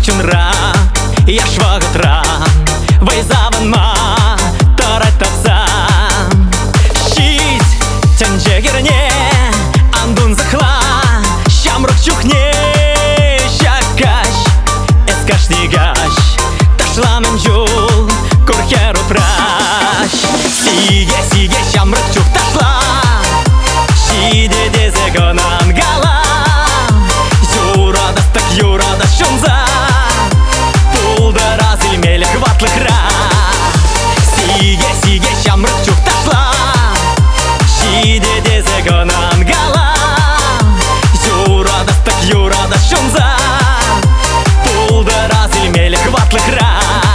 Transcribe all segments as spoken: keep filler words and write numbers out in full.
Шунра, яшвагатра, вайзаванма, тарататсам. Щить, тянджегерне, андун захла, щамрук чухне, щакаш, эскашнигаш, ташламен жул, курхеру праш. Сиге, сиге, щамрук чух ташла, щиде дезегонан гала. Юрада, так юрада, шунза, пулда разильмеле хватлых ра. Сиге, сиге, щамрук чух ташла, щиде дезегонан гала. Юрада, так юрада, шунза, пулда разильмеле хватлых ра.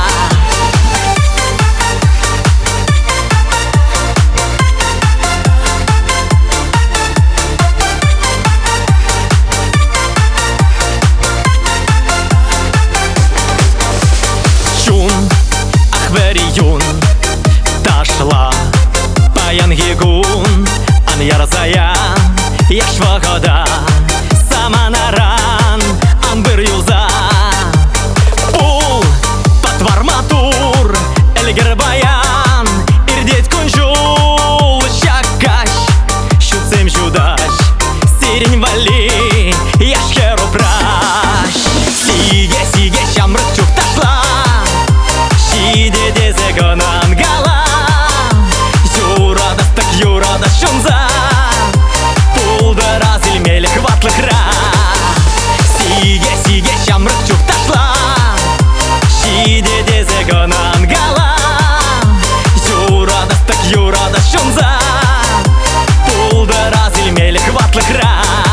Ахвериюн ташла паянгигун ан ярзая яшвагода саманаран ан бир юлза ул патварматур элгер баян ирдеть кунжул щакаш щуцем жудаш сирень вали яшхеру праш. Сиге, сиге, щамрук чух ташла, щиде дезегонан гала. Юрада, так юрада, шунза, пулда разильмеле хватлых ра. Сиге, сиге, щамрук чух ташла, щиде дезегонан гала. Юрада, так юрада, шунза, пулда разильмеле хватлых ра.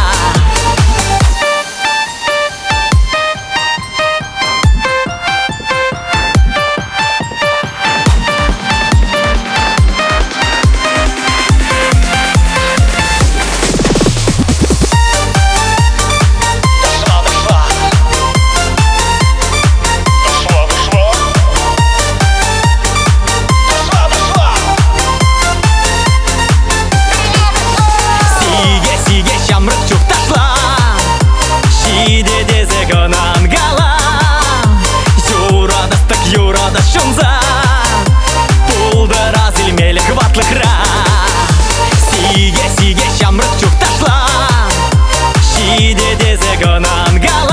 Щамрук чух ташла, щиде дезегонан гала. Юрада, так юрада, шунза, пулда разильмеле хватлых ра. Сиге, сиге, щамрук чух ташла, щиде дезегонан гала.